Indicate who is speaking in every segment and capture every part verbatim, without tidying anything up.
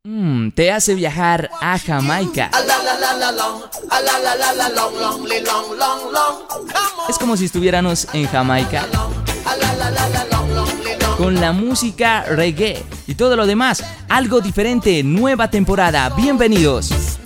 Speaker 1: Mm, te hace viajar a Jamaica. Es como si estuviéramos en Jamaica con la música reggae y todo lo demás. Algo diferente, nueva temporada. Bienvenidos.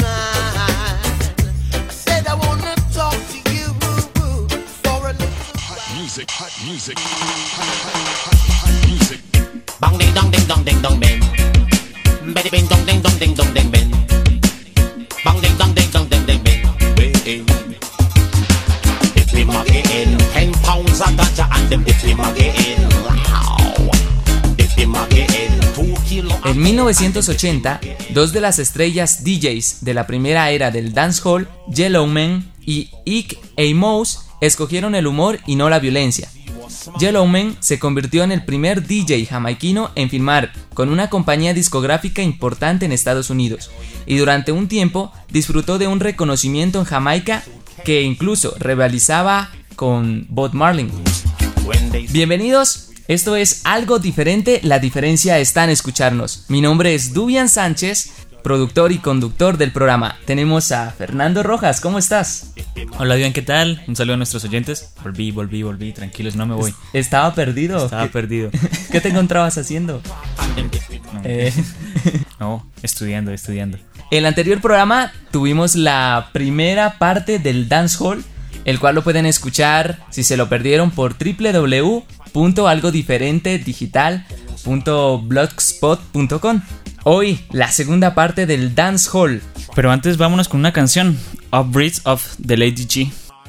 Speaker 2: Bang ding dong ding dong ding dong bang. Betty bing dong ding dong ding dong ding bang. Bang ding dong ding dong ding ding bang. If him again, ten pounds of ganja and them if him again. Wow. If him again, two kilo.
Speaker 1: En mil novecientos ochenta, dos de las estrellas D Js de la primera era del dancehall, Yellowman y Ike Amos, escogieron el humor y no la violencia. Yellowman se convirtió en el primer D J jamaiquino en firmar con una compañía discográfica importante en Estados Unidos y durante un tiempo disfrutó de un reconocimiento en Jamaica que incluso rivalizaba con Bob Marley. Bienvenidos, esto es Algo Diferente, la diferencia está en escucharnos. Mi nombre es Dubian Sánchez, productor y conductor del programa. Tenemos a Fernando Rojas, ¿cómo estás?
Speaker 3: Hola, Dubian, ¿qué tal? Un saludo a nuestros oyentes. Volví, volví, volví, tranquilos, no me voy.
Speaker 1: ¿Estaba perdido?
Speaker 3: Estaba
Speaker 1: ¿Qué,
Speaker 3: perdido.
Speaker 1: ¿Qué te encontrabas haciendo?
Speaker 3: No,
Speaker 1: Eh,
Speaker 3: no, estudiando, estudiando.
Speaker 1: En el anterior programa tuvimos la primera parte del dancehall, el cual lo pueden escuchar si se lo perdieron por doble u doble u doble u punto algo diferente digital punto blogspot punto com. Hoy, la segunda parte del dancehall.
Speaker 3: Pero antes vámonos con una canción, Off Bridge of the Lady G.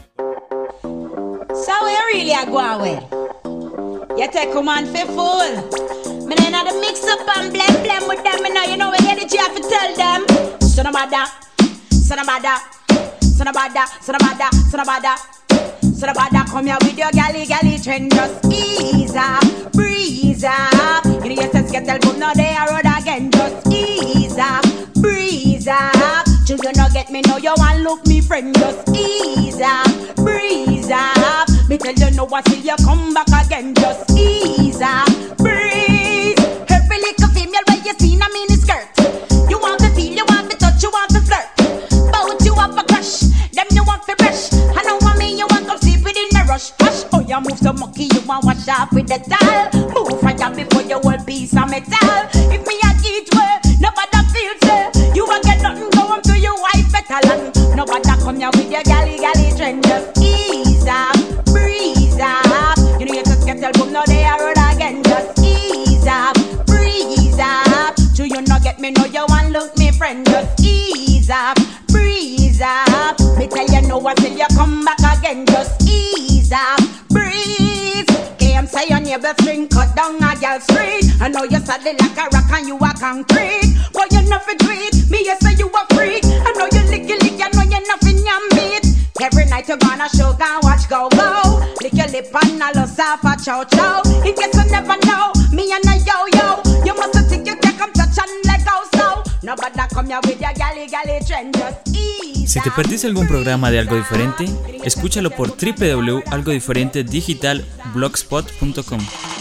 Speaker 4: So we really are going well. You take command for full. Me then have to mix up and blend blend with them. Me now you know what energy I have to tell them. Son of bada, son of bada, son of bada, son of bada, son of bada. Son of bada, come here with your galley galley trend. Just ease up, breeze up. You know you sense get tell but now they are road again. Just ease up, breeze up. Till you no get me now you want look me friend. Just ease up, breeze up. Me tell you no I see you come back again. Just ease up, breeze. Every little female where you see in a mini skirt. You want to feel, you want to touch, you want to flirt. Bout you up a crush, them you want to brush. I know what me you want come sleep within my rush. Hush, oh you move so mucky you want wash off with the towel. Move right up before you whole piece of metal. If me a eat well, nobody feels it. You won't get nothing going to your wife better land. Nobody come here with your galley galley trend. Just ease up, breeze up. You know you just get tell boom now they are road again. Just ease up, breeze up. Do you not get me? No you want look me friend. Just ease up, breeze up. Me tell you no until you come back again. Just ease up, breeze. Claim say your neighbor string cut down a girl street. I know you saddle like a rock and you a concrete. But you nothing tweet. Me you say you a freak. I know you lick you lick. I know you nothing your meat. Every night you gonna show and watch go go. Lick your lip and a loss off a chow chow. In case you never know, me and a yo yo. You must think you can come touch and let go so. Nobody come here with your galley galley trend. Just ease.
Speaker 3: Si te perdiste algún programa de Algo Diferente, escúchalo por doble u doble u doble u punto algo diferente digital punto blogspot punto com.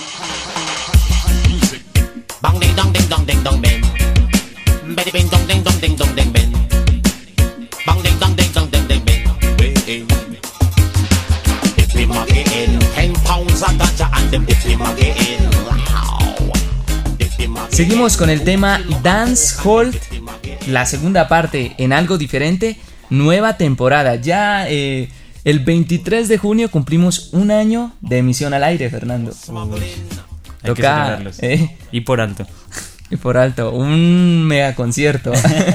Speaker 2: Bang ding dong ding dong ding dong bang. Betty bing dong ding dong ding dong ding bang. Bang ding dong ding dong ding ding bang. If him again, ten pounds of ganja and them if him again. Wow. If him again.
Speaker 1: Seguimos con el tema dancehall, la segunda parte en Algo Diferente, nueva temporada. Ya eh, el veintitrés de junio cumplimos un año de emisión al aire, Fernando.
Speaker 3: Uy, hay
Speaker 1: Toca,
Speaker 3: que celebrarlos.
Speaker 1: eh,
Speaker 3: Y por alto.
Speaker 1: y por alto, un mega concierto.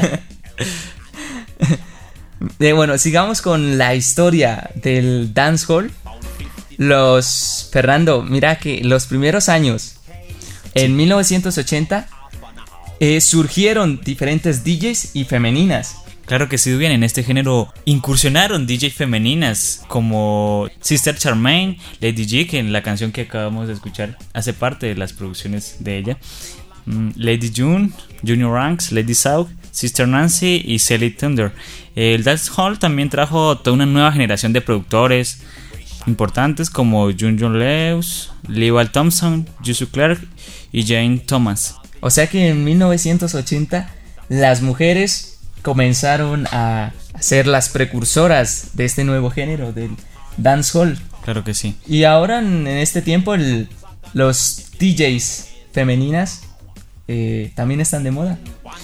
Speaker 1: Eh, bueno, sigamos con la historia del dancehall. Los, Fernando, mira que los primeros años, en mil novecientos ochenta, eh, surgieron diferentes D Js y femeninas.
Speaker 3: Claro que sí, bien, en este género incursionaron D J femeninas como Sister Charmaine, Lady G, que en la canción que acabamos de escuchar hace parte de las producciones de ella, um, Lady June, Junior Ranks, Lady South, Sister Nancy y Sally Thunder. El dancehall también trajo toda una nueva generación de productores importantes como Junior Lewis, Levi Thompson, Jussi Clark y Jane Thomas.
Speaker 1: O sea que en mil novecientos ochenta las mujeres comenzaron a ser las precursoras de este nuevo género del dancehall.
Speaker 3: Claro que sí.
Speaker 1: Y ahora en este tiempo el, los D Js femeninas eh, también están de moda.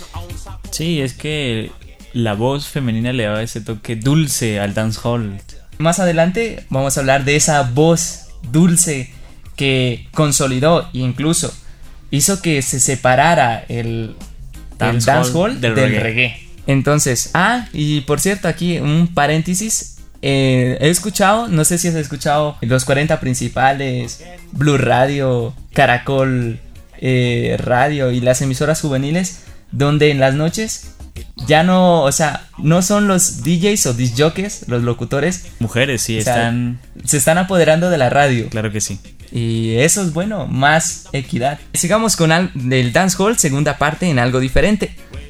Speaker 3: Sí, es que la voz femenina le da ese toque dulce al dancehall.
Speaker 1: Más adelante vamos a hablar de esa voz dulce que consolidó e incluso hizo que se separara el dancehall, el dancehall del, del reggae. reggae. Entonces, ah, y por cierto, aquí un paréntesis. Eh, he escuchado, no sé si has escuchado los cuarenta principales, Blue Radio, Caracol eh, Radio y las emisoras juveniles, donde en las noches ya no, o sea, no son los D Js o disc jockeys, los locutores.
Speaker 3: Mujeres, sí, están...
Speaker 1: Sea, se están apoderando de la radio.
Speaker 3: Claro que sí.
Speaker 1: Y eso es bueno, más equidad. Sigamos con al- el dancehall, segunda parte, en algo diferente.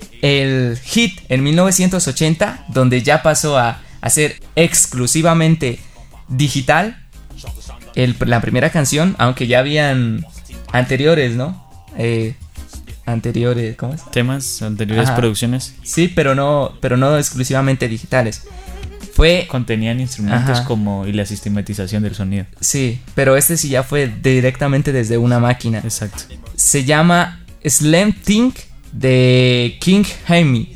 Speaker 1: El hit en mil novecientos ochenta, donde ya pasó a, a ser exclusivamente digital. El, la primera canción, aunque ya habían anteriores, ¿no? Eh, anteriores, ¿cómo es?
Speaker 3: Temas, anteriores Ajá. producciones.
Speaker 1: Sí, pero no, pero no exclusivamente digitales. Fue...
Speaker 3: Contenían instrumentos
Speaker 1: Ajá.
Speaker 3: como y la sistematización del sonido.
Speaker 1: Sí, pero este sí ya fue directamente desde una máquina.
Speaker 3: Exacto.
Speaker 1: Se llama Slam Think de King Jaime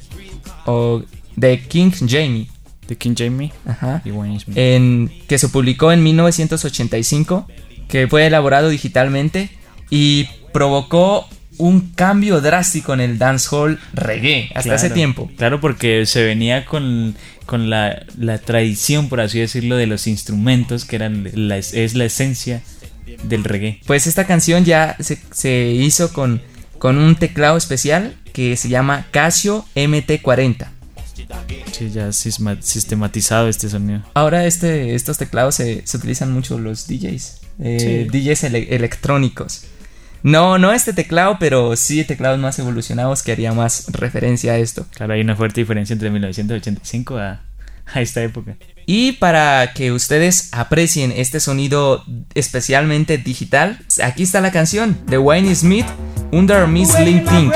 Speaker 1: o de King Jamie.
Speaker 3: De King Jamie.
Speaker 1: Ajá.
Speaker 3: Y Wayne Smith.
Speaker 1: En, que se publicó en mil novecientos ochenta y cinco, que fue elaborado digitalmente y provocó un cambio drástico en el dancehall reggae hasta
Speaker 3: Claro,
Speaker 1: ese tiempo.
Speaker 3: Claro, porque se venía con, con la, la tradición, por así decirlo, de los instrumentos, que eran la, es la esencia del reggae.
Speaker 1: Pues esta canción ya se, se hizo con, con un teclado especial que se llama Casio M T cuarenta.
Speaker 3: Sí, ya sistematizado este sonido.
Speaker 1: Ahora este, estos teclados se, se utilizan mucho los D Js, eh,
Speaker 3: Sí.
Speaker 1: D Js ele- electrónicos. No, no este teclado, pero sí teclados más evolucionados que haría más referencia a esto.
Speaker 3: Claro, hay una fuerte diferencia entre mil novecientos ochenta y cinco a, a esta época.
Speaker 1: Y para que ustedes aprecien este sonido especialmente digital, aquí está la canción de Wayne Smith, Under Me Slim Think.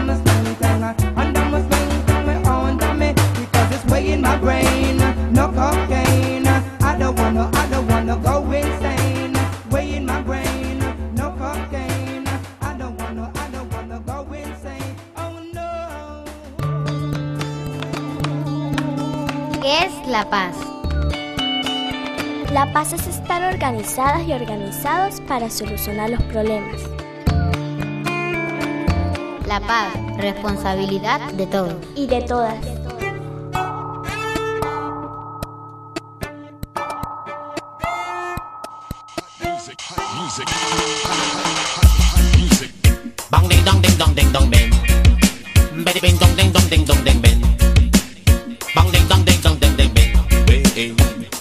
Speaker 5: No call ¿Qué es la paz?
Speaker 6: La paz es estar organizadas y organizados para solucionar los problemas.
Speaker 5: La paz, responsabilidad de todos.
Speaker 6: Y de todas.
Speaker 2: Bang ding dong ding dong ding dong ben. Betty bing dong ding dong ding dong ding ben. Bang ding dong ding dong ding ding ben. Hey.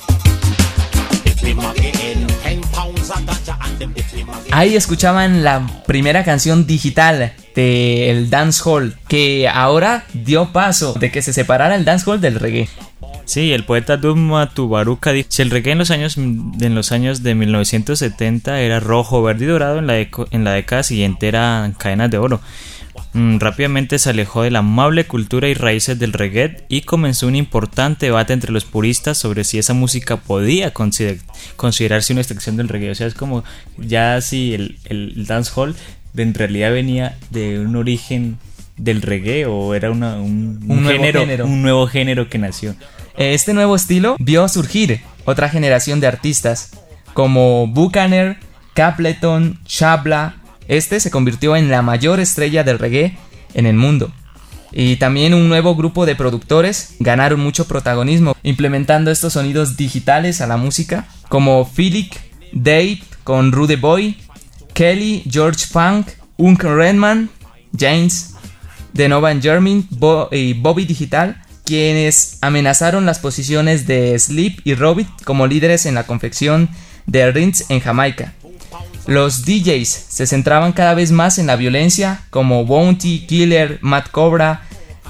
Speaker 2: If we make it in ten pounds of ganja and them if we make it.
Speaker 1: Ahí escuchaban la primera canción digital del dancehall, que ahora dio paso de que se separara el dancehall del reggae.
Speaker 3: Sí, el poeta Duma Tubaruka dijo: si el reggae en los años en los años de mil novecientos setenta era rojo, verde y dorado, en la, deco, en la década siguiente eran cadenas de oro. Mm, rápidamente se alejó de la amable cultura y raíces del reggae y comenzó un importante debate entre los puristas sobre si esa música podía consider, considerarse una extensión del reggae. O sea, es como ya si el, el dancehall en realidad venía de un origen del reggae o era una, un, un, un, género, nuevo género. un nuevo género que nació.
Speaker 1: Este nuevo estilo vio surgir otra generación de artistas como Buccaneer, Capleton, Shabla. Este se convirtió en la mayor estrella del reggae en el mundo. Y también un nuevo grupo de productores ganaron mucho protagonismo implementando estos sonidos digitales a la música, como Philip, Dave con Rude Boy, Kelly, George Funk, Uncle Redman, James, The Nova Jermaine Bo- y Bobby Digital, quienes amenazaron las posiciones de Sleep y Robit como líderes en la confección de rinds en Jamaica. Los D Js se centraban cada vez más en la violencia, como Bounty, Killer, Matt Cobra,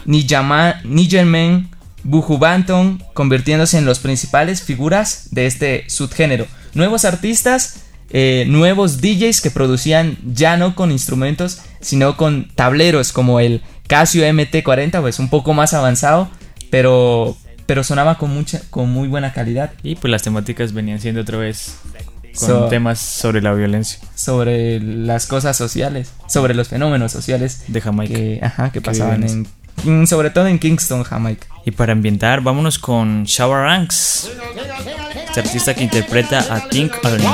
Speaker 1: Nigerman, Buju Banton, convirtiéndose en las principales figuras de este subgénero. Nuevos artistas, eh, nuevos D Js que producían ya no con instrumentos, sino con tableros como el Casio M T cuarenta, pues un poco más avanzado, pero, pero sonaba con, mucha, con muy buena calidad.
Speaker 3: Y pues las temáticas venían siendo otra vez con
Speaker 1: so,
Speaker 3: temas sobre la violencia,
Speaker 1: sobre las cosas sociales, sobre los fenómenos sociales
Speaker 3: de Jamaica
Speaker 1: que, ajá, que, que pasaban en, en, sobre todo en Kingston, Jamaica.
Speaker 3: Y para ambientar, vámonos con Shabba Ranks, este artista que interpreta a Think Alone.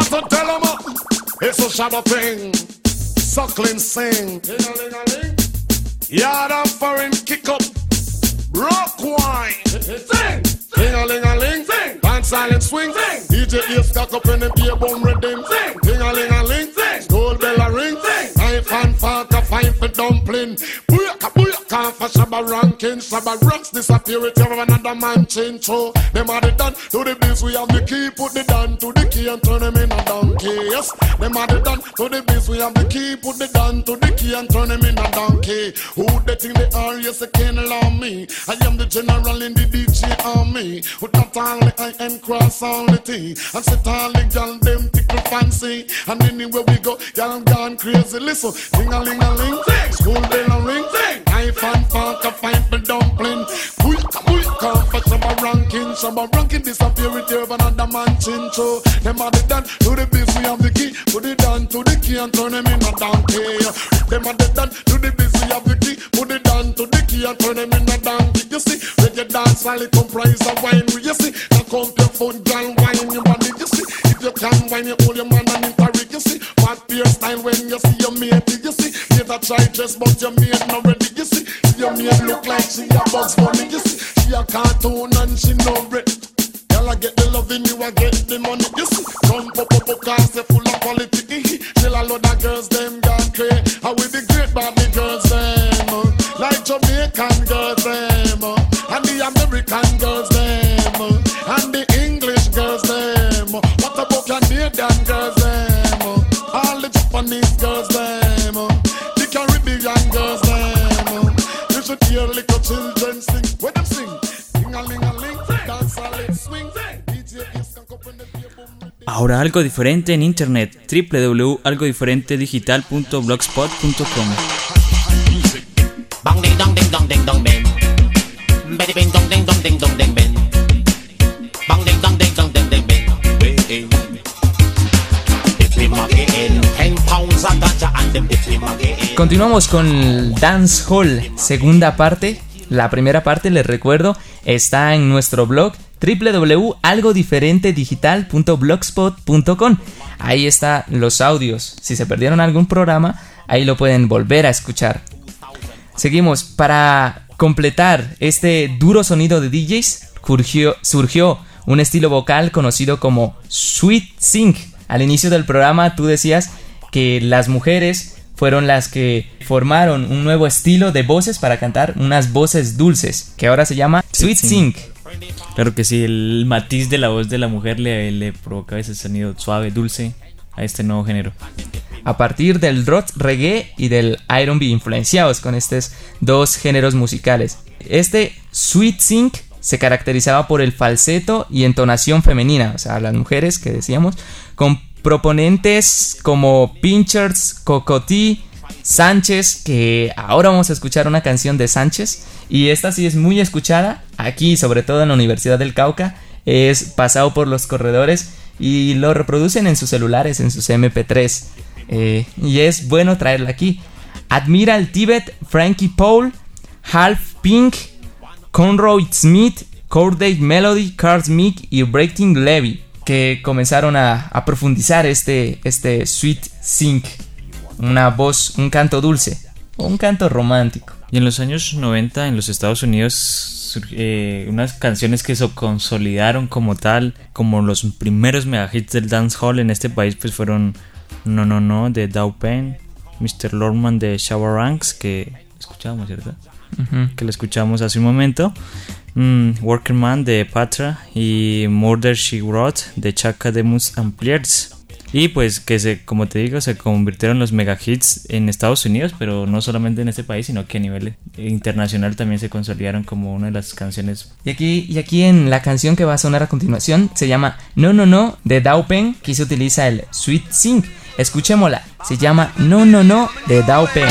Speaker 7: Rock wine, sing, sing a ling a ling, sing, dance silent swing, sing. D J ears stuck up in the beer bum rhythm, sing, sing a ling a ling, sing, school bell a ring, sing, knife and fork a fine for dumpling. Booyaka booyaka for Shabba ranking, Shabba rocks disappear with you another man change. So them are the done to the biz, we have the key, put the down to the key and turn them in a donkey. Yes, them are the done to the biz, we have the key, put the down to the key and turn them in a donkey. Who they think they are? Yes, they can't allow me. I am the general in the D J army. With not all the I and cross all the T. And sit all the gal them tickle fancy. And anywhere we go, gal gone crazy. Listen, ding-a-ling-a-ling, school bell a ring, knife and fork a fine for dumpling. Quick, quick, come for Shabba ranking. Shabba ranking disappear with you another man chin. So them are the done to the biz, we have the key. Put it down to the key and turn them in a donkey. Them are the done to the biz, we have the key. Put it down to the key and turn them in a donkey. You see, reggae dance while it comprise of wine. You see, now come your foot, girl, wine your body. You see, if you can wine, you hold your man and interrogate. You see, what beer style when you see your mate. You see, never try dress, but your mate not ready. You see, your mate look like she a Bugs Bunny. You see, she a cartoon and she no bread. Girl, I get the loving, you I get the money. You see, come pop up up cause they full of quality. Tell a lot of girls them gone crazy. How we the great Barbie girls them, uh, like Jamaican girls them, uh, and the American girls them, uh, and the English girls them. Uh, what about Canadian girls them? Uh, all the Japanese girls them, uh, the Caribbean girls them. Uh, you should hear little children sing. When them sing, sing a ling a ling, dance a ling swing. D J is can open the beer boom.
Speaker 3: Ahora algo diferente en internet, doble u doble u doble u punto algo diferente digital punto blogspot punto com.
Speaker 2: Bang ding dong ding dong ding dong ben. Betty bing dong ding dong ding dong ding ben. Bang ding dong ding dong ding ding ben. If we make it in ten pounds of ganja and them if we make it in.
Speaker 1: Continuamos con el Dancehall, segunda parte. La primera parte, les recuerdo, está en nuestro blog doble u doble u doble u punto algo diferente digital punto blogspot punto com. Ahí están los audios. Si se perdieron algún programa, ahí lo pueden volver a escuchar. Seguimos. Para completar este duro sonido de D Js, surgió, surgió un estilo vocal conocido como Sweet Sync. Al inicio del programa tú decías que las mujeres fueron las que formaron un nuevo estilo de voces para cantar unas voces dulces, que ahora se llama Sweet Sync.
Speaker 3: Claro que sí, el matiz de la voz de la mujer le, le provoca ese sonido suave, dulce a este nuevo género.
Speaker 1: A partir del rock reggae y del R and B, influenciados con estos dos géneros musicales. Este Sweet Sync se caracterizaba por el falseto y entonación femenina, o sea, las mujeres que decíamos, con proponentes como Pinchers, Cocotí, Sánchez, que ahora vamos a escuchar una canción de Sánchez, y esta sí es muy escuchada aquí, sobre todo en la Universidad del Cauca. Es pasado por los corredores y lo reproducen en sus celulares, en sus eme pe tres, eh, y es bueno traerla aquí. Admiral Tibet, Frankie Paul, Half Pink, Conroy Smith, Corday Melody, Carl Smith y Breaking Levy, que comenzaron a, a profundizar este, este Sweet Sync, una voz, un canto dulce o un canto romántico.
Speaker 3: Y en los años noventa en los Estados Unidos, eh, unas canciones que se consolidaron como tal, como los primeros mega hits del dancehall en este país, pues fueron No No No de Dow Penn, mister Lordman de Shabba Ranks, que escuchábamos, ¿cierto? Uh-huh. Que lo escuchamos hace un momento, mm, Working Man de Patra y Murder She Wrote de Chaka Demus and Pliers. Y pues que se, como te digo, se convirtieron los mega hits en Estados Unidos, pero no solamente en este país, sino que a nivel internacional también se consolidaron como una de las canciones.
Speaker 1: Y aquí, y aquí en la canción que va a sonar a continuación se llama No No No de Dow Penn, que se utiliza el Sweet Sync. Escuchémosla, se llama No No No de Dow Penn.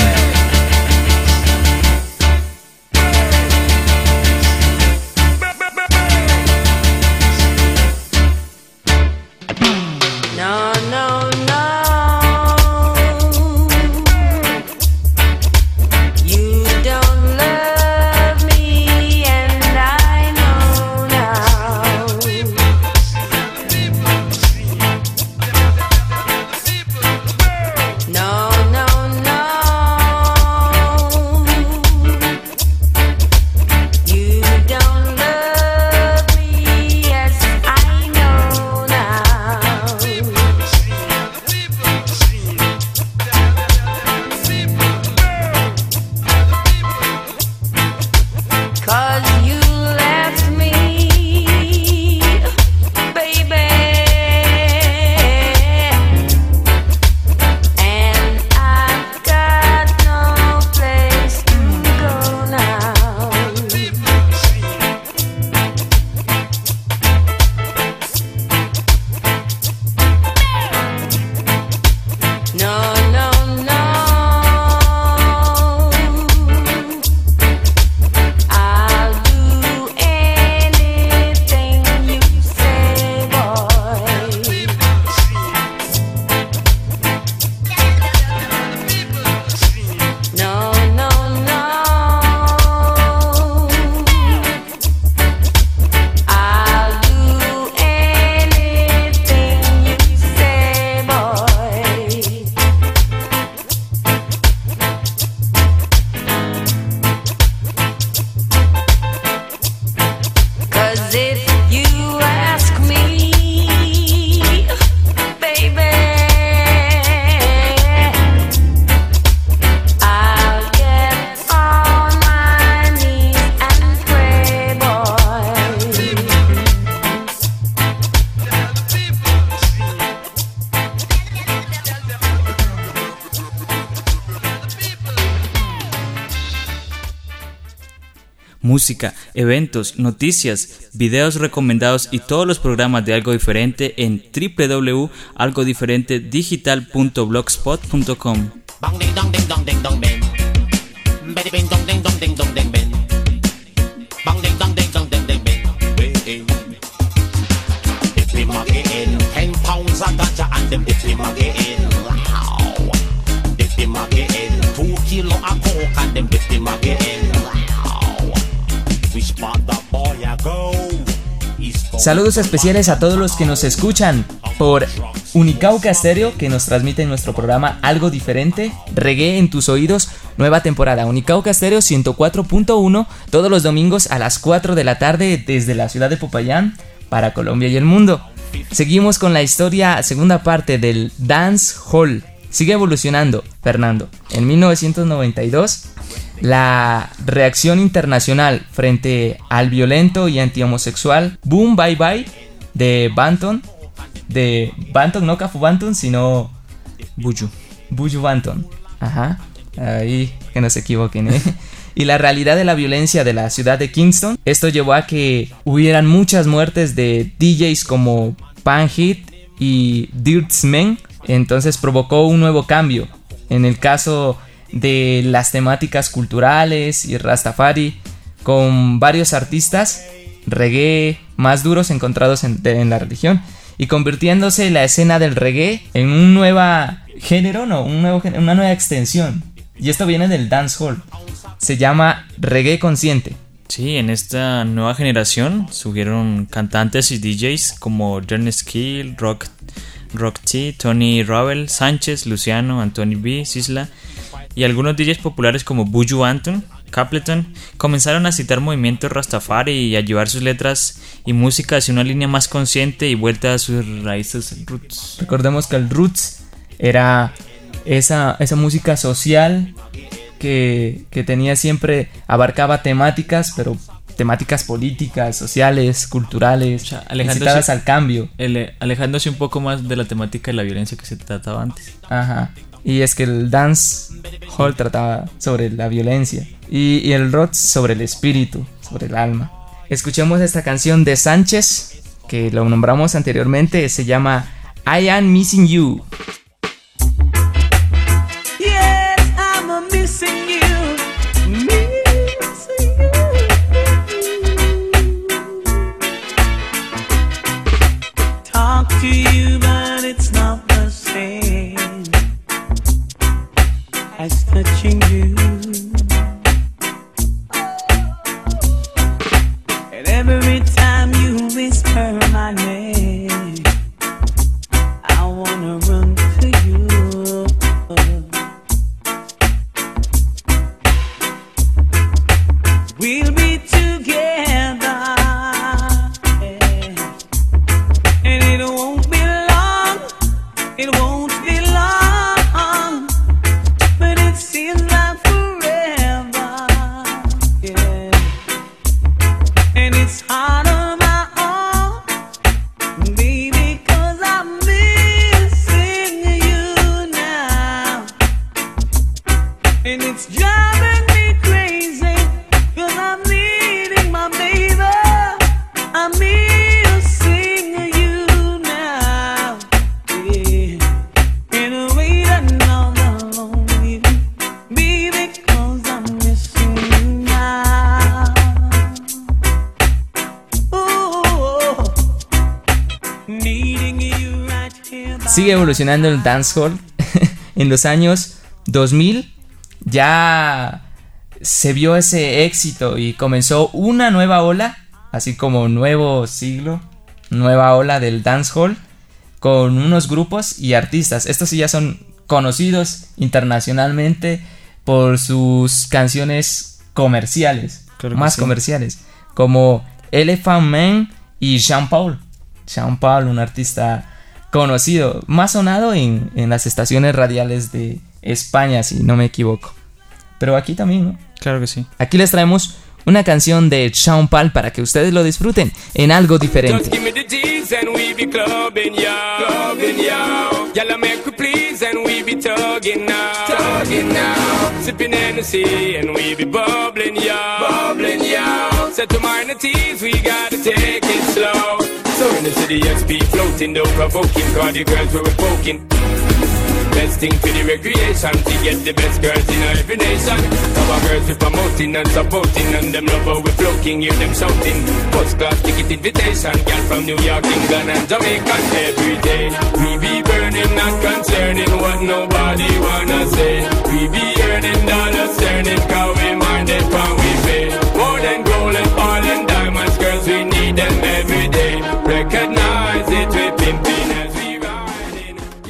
Speaker 3: Música, eventos, noticias, videos recomendados y todos los programas de Algo Diferente en doble u doble u doble u punto algo diferente digital punto blogspot punto com.
Speaker 2: Which part the boy I
Speaker 1: Saludos especiales a todos los que nos escuchan por Unicauca Stereo, que nos transmite en nuestro programa Algo Diferente, Reggae en tus oídos, nueva temporada. Unicauca Stereo ciento cuatro punto uno, todos los domingos a las cuatro de la tarde desde la ciudad de Popayán para Colombia y el mundo. Seguimos con la historia, segunda parte del Dance Hall. Sigue evolucionando, Fernando. En mil novecientos noventa y dos, la reacción internacional frente al violento y antihomosexual Boom Bye Bye de Banton, de Banton, no Cafu Banton, sino
Speaker 3: Buju.
Speaker 1: Buju Banton. Ajá, ahí que no se equivoquen, ¿eh? Y la realidad de la violencia de la ciudad de Kingston. Esto llevó a que hubieran muchas muertes de D Js como Panhit y Dirtsmen. Entonces provocó un nuevo cambio en el caso de las temáticas culturales y Rastafari, con varios artistas reggae más duros encontrados en, de, en la religión, y convirtiéndose la escena del reggae en un nuevo género, no, un nuevo, una nueva extensión. Y esto viene del dancehall. Se llama reggae consciente.
Speaker 3: Sí, en esta nueva generación surgieron cantantes y D Js como Johnny Skill, Rock Rock T, Tony Ravel, Sánchez, Luciano, Anthony B, Sisla y algunos D Js populares como Buju Banton, Capleton comenzaron a citar movimientos Rastafari y a llevar sus letras y música hacia una línea más consciente y vuelta a sus raíces roots.
Speaker 1: Recordemos que el roots era esa, esa música social que, que tenía siempre, abarcaba temáticas, pero temáticas políticas, sociales, culturales, o sea, alejándose al cambio.
Speaker 3: El, alejándose un poco más de la temática de la violencia que se trataba antes.
Speaker 1: Ajá. Y es que el dance hall trataba sobre la violencia y, y el rock sobre el espíritu, sobre el alma. Escuchemos esta canción de Sánchez, que lo nombramos anteriormente, se llama I Am Missing You.
Speaker 8: Yes, I'm missing you. To you, but it's not the same as touching you. And every time you whisper my name, I wanna run to you. We'll be together. It won't be long, but it seems like forever, yeah. And it's hard on my own, baby, 'cause I'm missing you now. And it's driving me crazy, 'cause I'm needing my baby. I'm missing you now, yeah.
Speaker 1: Sigue evolucionando el dancehall. En los años dos mil ya se vio ese éxito y comenzó una nueva ola, así como nuevo siglo, nueva ola del dancehall, con unos grupos y artistas. Estos sí ya son conocidos internacionalmente por sus canciones comerciales, claro, más sí, comerciales, como Elephant Man y Sean Paul. Sean Paul, un artista conocido, más sonado en, en las estaciones radiales de España, si no me equivoco. Pero aquí también, ¿no?
Speaker 3: Claro que sí.
Speaker 1: Aquí les traemos una canción de Sean Paul para que ustedes lo disfruten en algo diferente.
Speaker 9: So in the city S P floating, though provoking, cause the girls were poking. Best thing for the recreation, to get the best girls in every nation. Our girls we promoting and supporting, and them love how we floating, hear them shouting. First class ticket invitation, girl from New York, England and Jamaica. Every day we be burning, not concerning what nobody wanna say. We be earning dollars, turning, cause we minded when we pay. More than gold and all and diamonds, girls we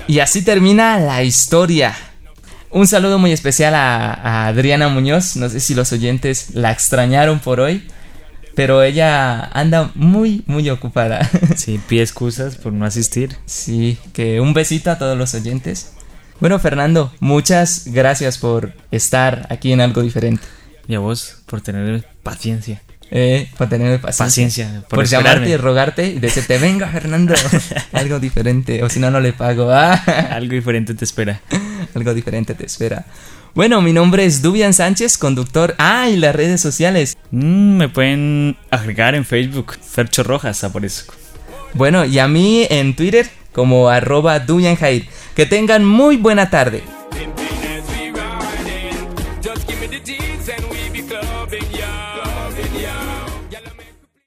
Speaker 1: Y así termina la historia. Un saludo muy especial a, a Adriana Muñoz. No sé si los oyentes la extrañaron por hoy, pero ella anda muy, muy ocupada.
Speaker 3: Sí, pide excusas por no asistir.
Speaker 1: Sí, que un besito a todos los oyentes. Bueno, Fernando, muchas gracias por estar aquí en Algo Diferente.
Speaker 3: Y a vos por tener paciencia.
Speaker 1: Eh, por tener paciencia.
Speaker 3: Paciencia.
Speaker 1: Por, por llamarte y rogarte y decirte, venga, Fernando, algo diferente. O si no, no le pago. Ah.
Speaker 3: Algo diferente te espera.
Speaker 1: Algo diferente te espera. Bueno, mi nombre es Dubian Sánchez, conductor. Ah, y las redes sociales.
Speaker 3: Mm, me pueden agregar en Facebook, Fercho Rojas, aparezco.
Speaker 1: Bueno, y a mí en Twitter como arroba Dubian Jair. Que tengan muy buena tarde.